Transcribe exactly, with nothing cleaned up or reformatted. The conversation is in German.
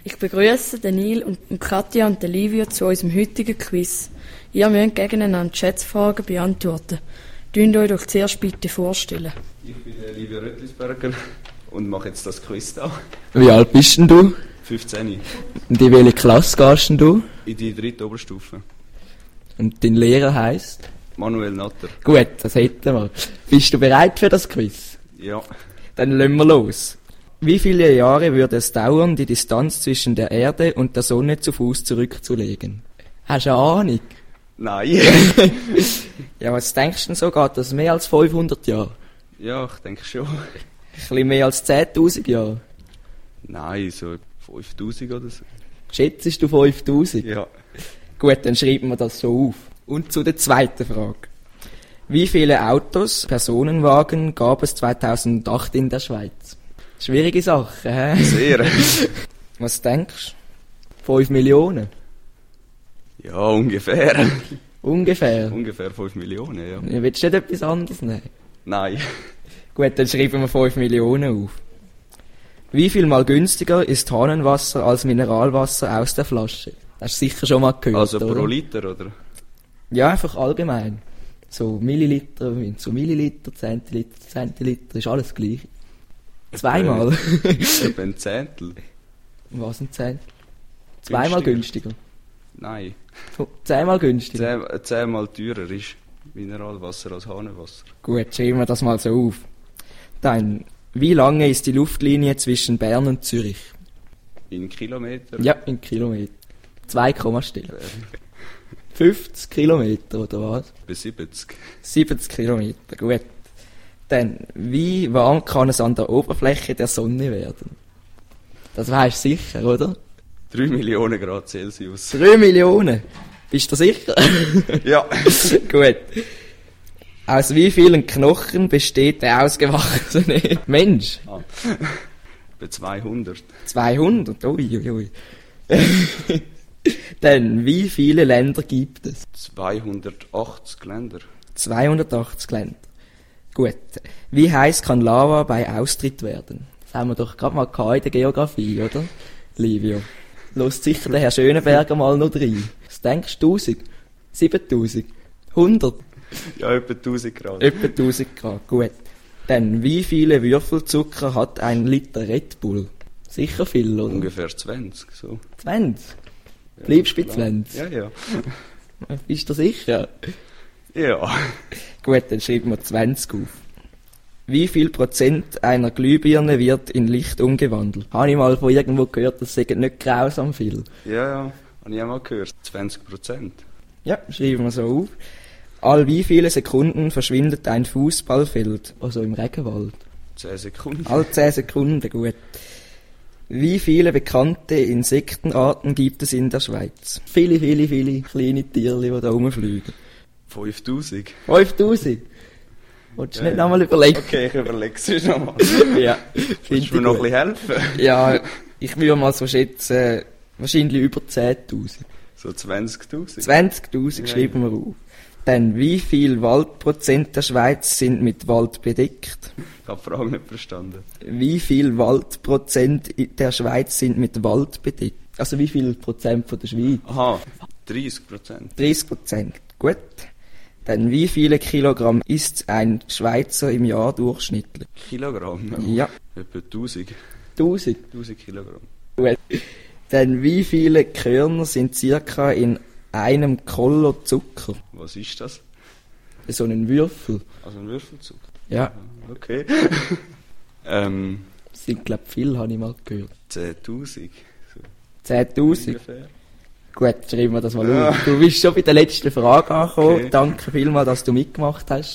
Ich begrüße den Neil und Katja und den Livio zu unserem heutigen Quiz. Ihr müsst gegeneinander Schätzfragen beantworten. Dünnt euch doch zuerst bitte vorstellen. Ich bin der Livio Röttlisberger und mache jetzt das Quiz da. Wie alt bist denn du? fünfzehn. Und in welche Klasse gehst denn du? In die dritte Oberstufe. Und dein Lehrer heisst? Manuel Natter. Gut, das hätten wir. Bist du bereit für das Quiz? Ja. Dann legen wir los. Wie viele Jahre würde es dauern, die Distanz zwischen der Erde und der Sonne zu Fuß zurückzulegen? Hast du eine Ahnung? Nein. Ja, was denkst du denn so? Geht das mehr als fünfhundert Jahre? Ja, ich denke schon. Ein bisschen mehr als zehntausend Jahre? Nein, so fünftausend oder so. Schätzest du fünftausend? Ja. Gut, dann schreiben wir das so auf. Und zu der zweiten Frage. Wie viele Autos, Personenwagen gab es zweitausendacht in der Schweiz? Schwierige Sache, hä? Sehr. Was denkst du? Fünf Millionen? Ja, ungefähr. Ungefähr? Ungefähr fünf Millionen, ja. Ja, willst du nicht etwas anderes nehmen? Nein. Gut, dann schreiben wir fünf Millionen auf. Wie viel mal günstiger ist Hahnenwasser als Mineralwasser aus der Flasche? Das hast du sicher schon mal gehört, Also pro oder? Liter, oder? Ja, einfach allgemein. So Milliliter, so Milliliter, Zentiliter, Zentiliter, ist alles gleich. Zweimal. Etwa ein Zehntel. Was ein Zehntel? Zweimal Günstiger. günstiger. Nein. So, zehnmal günstiger. Zehn, zehnmal teurer ist Mineralwasser als Hahnenwasser. Gut, schreiben wir das mal so auf. Dann, wie lange ist die Luftlinie zwischen Bern und Zürich? In Kilometer? Ja, in Kilometer. Zwei Kommastellen. fünfzig Kilometer, oder was? Bis siebzig. siebzig Kilometer, gut. Dann, wie warm kann es an der Oberfläche der Sonne werden? Das weisst du sicher, oder? drei Millionen Grad Celsius. drei Millionen? Bist du sicher? Ja. Gut. Aus wie vielen Knochen besteht der ausgewachsene Mensch? Ah. Bei zweihundert. zweihundert? Ui, ui, ui. Dann, wie viele Länder gibt es? zweihundertachtzig Länder. zweihundertachtzig Länder. Gut. Wie heiß kann Lava bei Austritt werden? Das haben wir doch gerade mal gehabt in der Geografie, oder? Livio. Los sicher der Herr Schönenberger mal noch rein. Was denkst du? tausend? siebentausend? hundert? Ja, etwa tausend Grad. Etwa tausend Grad, gut. Dann, wie viele Würfelzucker hat ein Liter Red Bull? Sicher viel, oder? Ungefähr zwanzig, so. zwanzig? Bleibst du bei zwanzig? Ja, ja. Bist du sicher? Ja. Gut, dann schreiben wir zwanzig auf. Wie viel Prozent einer Glühbirne wird in Licht umgewandelt? Habe ich mal von irgendwo gehört, das sei nicht grausam viel. Ja, ja. Habe ich auch mal gehört. zwanzig Prozent. Ja, schreiben wir so auf. All wie viele Sekunden verschwindet ein Fußballfeld? Also im Regenwald. zehn Sekunden. Alle zehn Sekunden, gut. Wie viele bekannte Insektenarten gibt es in der Schweiz? Viele, viele, viele kleine Tierchen, die da rumfliegen. fünftausend. fünftausend? Wolltest du Ja, nicht ja. nochmal überlegen? Okay, ich überlege es nochmal. Ja. Willst du mir noch ein bisschen helfen? Ja, ich würde mal so schätzen, wahrscheinlich über zehntausend. So zwanzigtausend. zwanzigtausend Ja, schreiben wir auf. Dann, wie viel Waldprozent der Schweiz sind mit Wald bedeckt? Ich habe die Frage nicht verstanden. Wie viel Waldprozent der Schweiz sind mit Wald bedeckt? Also wie viel Prozent von der Schweiz? Aha, dreißig Prozent. dreißig Prozent. Gut. Dann, wie viele Kilogramm isst ein Schweizer im Jahr durchschnittlich? Kilogramm? Ja. Etwa tausend. tausend. tausend Kilogramm. Gut. Dann, wie viele Körner sind circa in einem Kolo Zucker? Was ist das? So einen Würfel. Also ein Würfelzug? Ja. Okay. ähm, Das sind, glaube ich, viel, habe ich mal gehört. zehntausend. So zehntausend? ungefähr. Gut, schreiben wir das mal Ja. auf. Du bist schon bei der letzten Frage angekommen. Okay. Danke vielmals, dass du mitgemacht hast.